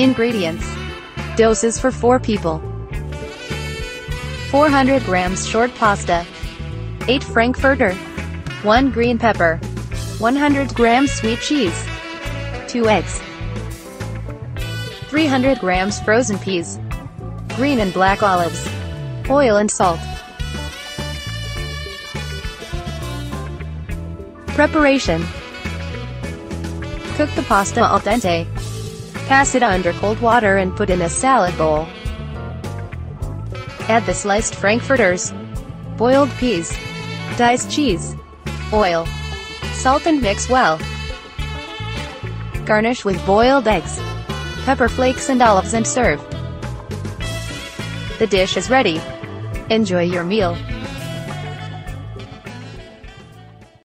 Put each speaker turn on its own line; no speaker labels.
Ingredients. Doses for 4 people. 400 grams short pasta, 8 frankfurter, 1 green pepper, 100 grams sweet cheese, 2 eggs, 300 grams frozen peas, green and black olives, oil and salt. Preparation. Cook the pasta al dente. Pass it under cold water and put in a salad bowl. Add the sliced frankfurters, boiled peas, diced cheese, oil, salt and mix well. Garnish with boiled eggs, pepper flakes and olives and serve. The dish is ready. Enjoy your meal.